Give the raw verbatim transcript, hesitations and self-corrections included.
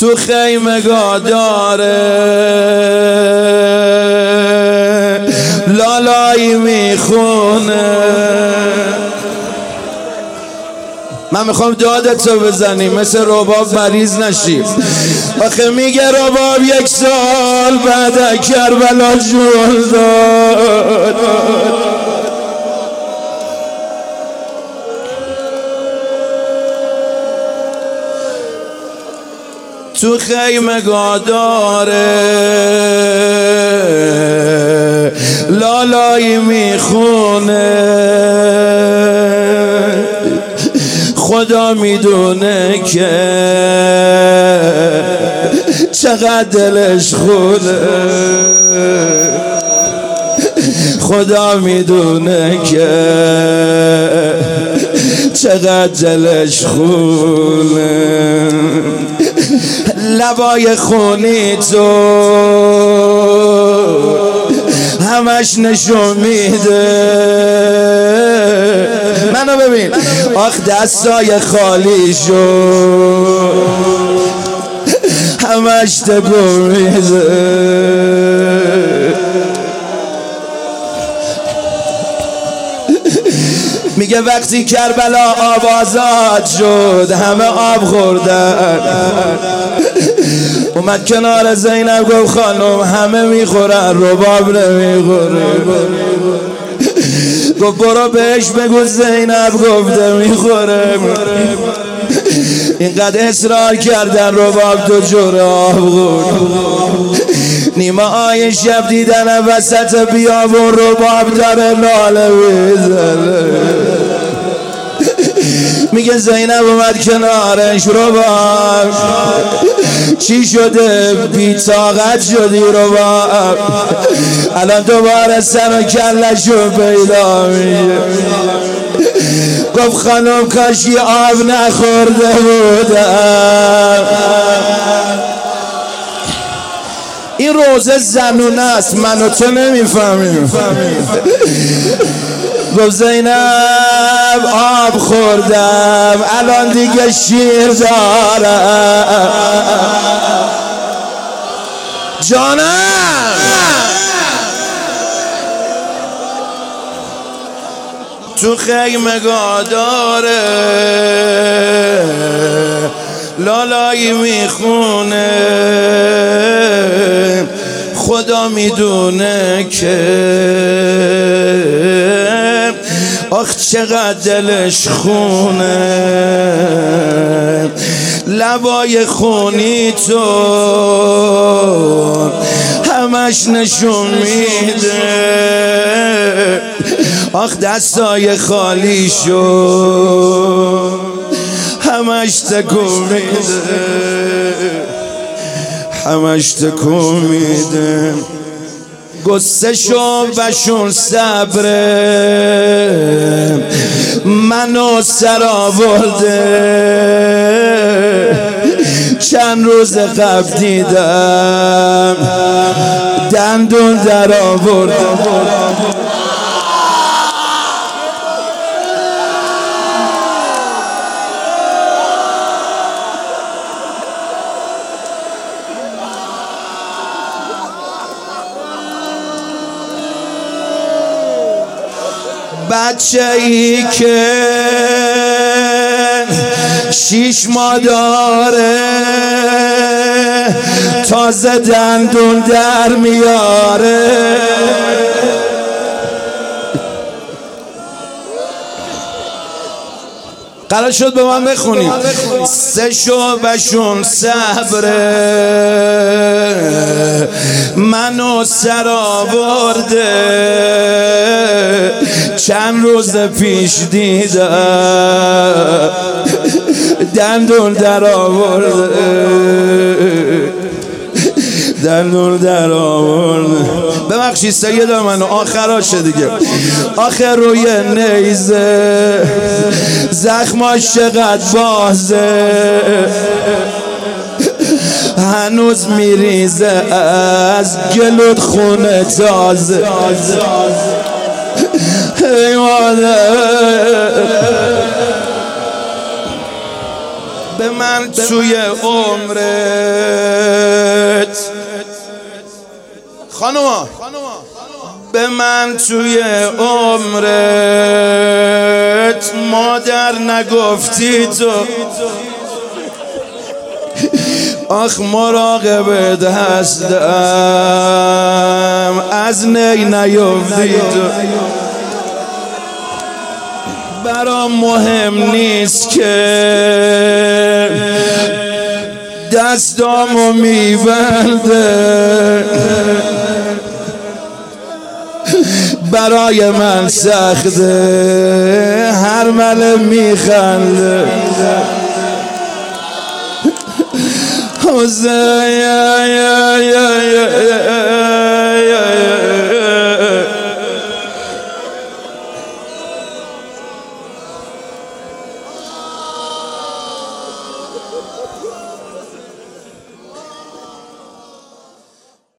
تو خیمگاه داره لالایی میخونه. من میخوام دادتو بزنیم مثل رباب مریض نشیم. آخه میگه رباب یک سال بعد کربلا جون داد. تو خیمگاه داره لالایی میخونه. خدا میدونه که چقدر دلش خونه. خدا میدونه که چقدر دلش خونه. لبای خونی تو همش نشون میده. منو ببین آخ دستای خالی شو همش تکون میده. میگه وقتی کربلا آب آزاد شد همه آب خوردن. اومد کنار زینب گفت خانم همه میخورن رباب نمیخوره. گفت برو بهش بگو زینب گفته میخوره. اینقدر اصرار کردن رباب دو جور آب خورد. نیمه آی شب دیدن وسط بیابون رباب داره لاله میزنه. میگه زینب اومد کنارش رباب چی شده بی طاقت شدی رباب؟ الان دوباره سر و کلشو پیدا میشه. گفت خانم کاشی آب نخورده بودم. این روزه زنونه است من و تو نمیفهمیم. گفت زینب آب خوردم الان دیگه شیر دارم. جانم تو خیمگاه داره لالایی میخونه. خدا میدونه که آخ چقدر دلش خونه. لبای خونی تو همش نشون میده. آخ دستای خالی شو همش تکون میده. همش تکون میده. گسه شو بشون صبره منو سر آورده. چند روز قبل دیدم دندون در آورده. بچه ای که شیش ماه داره تازه دندون در میاره. قرار شد به من بخونیم. سه شعبشون صبره منو سر آورده. چند روز پیش دیدم دندون در آورده. دندون در آورده. ببخشید سید منو آخراشه دیگه. آخر روی نیزه زخماش چقدر بازه. هنوز میریزه از گلوت خونه تازه. ای مادر به من توی عمرت خانوما به من توی عمرت مادر نگفتی تو آخ مراقبت هستم از نی نیفتی تو برام مهم نیست که دستامو میبنده برای من سخته هر مله میخنده حسین